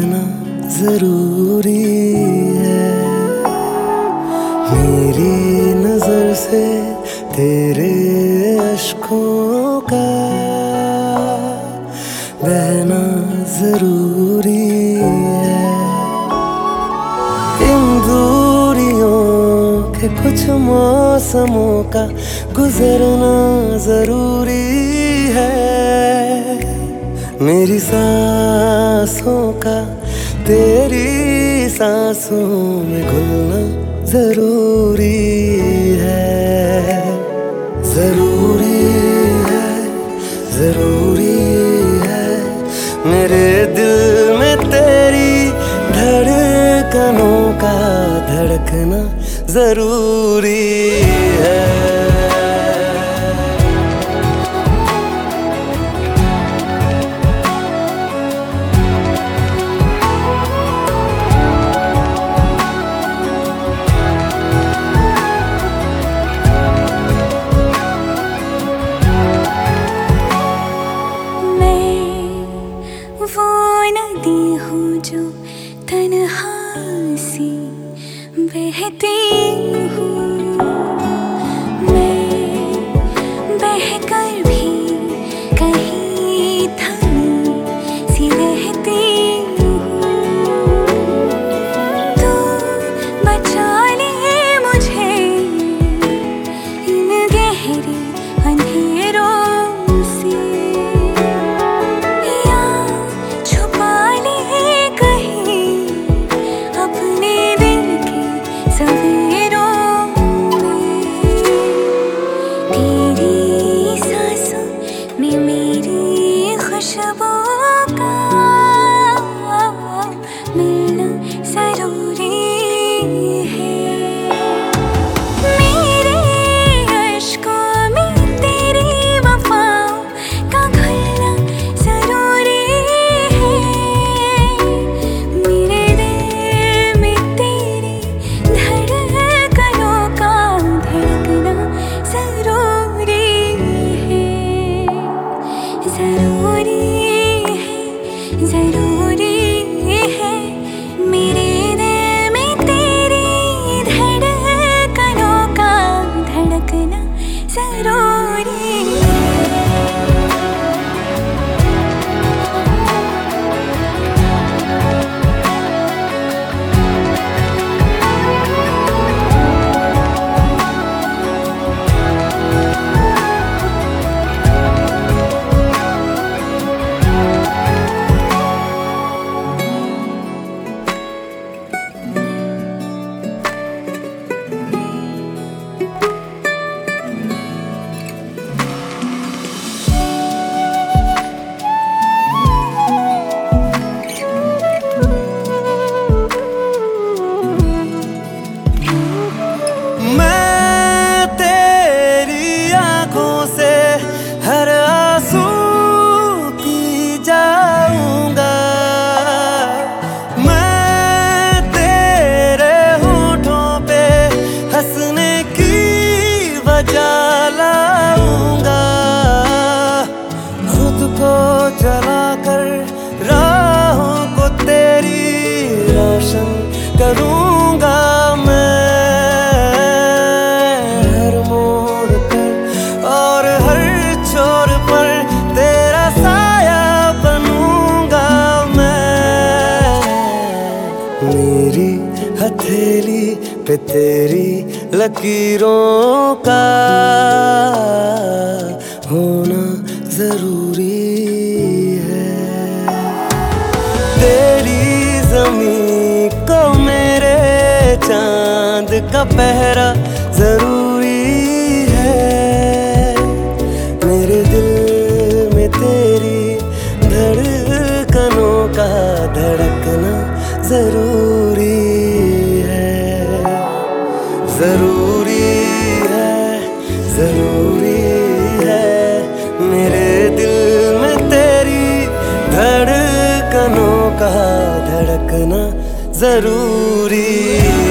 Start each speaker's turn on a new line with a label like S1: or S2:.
S1: धड़कना जरूरी है। मेरी नजर से तेरे अश्कों का बहना जरूरी है। इन दूरियों के कुछ मौसमों का गुजरना जरूरी है। मेरी सांसों का तेरी सांसों में घुलना जरूरी है। जरूरी है, जरूरी है, मेरे दिल में तेरी धड़कनों का धड़कना जरूरी है।
S2: वो नदी हूँ जो तन्हा सी बहती हूँ, मैं बहकर भी कहीं थमी सी रहती हूँ। तू बचा ले मुझे इन गहरे अंधेरों से, मेरी खुशबू का मिलना जरूरी है। मेरे अश्कों में तेरी वफाओं का घुलना जरूरी है। मेरे दिल में तेरी धड़कनों का धड़कना जरूरी है। जरूरी है, जरूरी है, मेरे दिल में तेरी धड़कनों का धड़कना जरूरी है। जलाऊंगा खुद को जलाकर राहों को तेरी रोशन करूंगा मैं। हर मोड़ पर और हर छोर पर तेरा साया बनूंगा मैं। मेरी हथेली पे तेरी लकीरों का होना जरूरी है। तेरी ज़मीं को मेरे चांद का पहरा जरूरी है। मेरे दिल में तेरी धड़कनों का धड़कना जरूरी है। जरूरी है, जरूरी है, मेरे दिल में तेरी धड़कनों का धड़कना जरूरी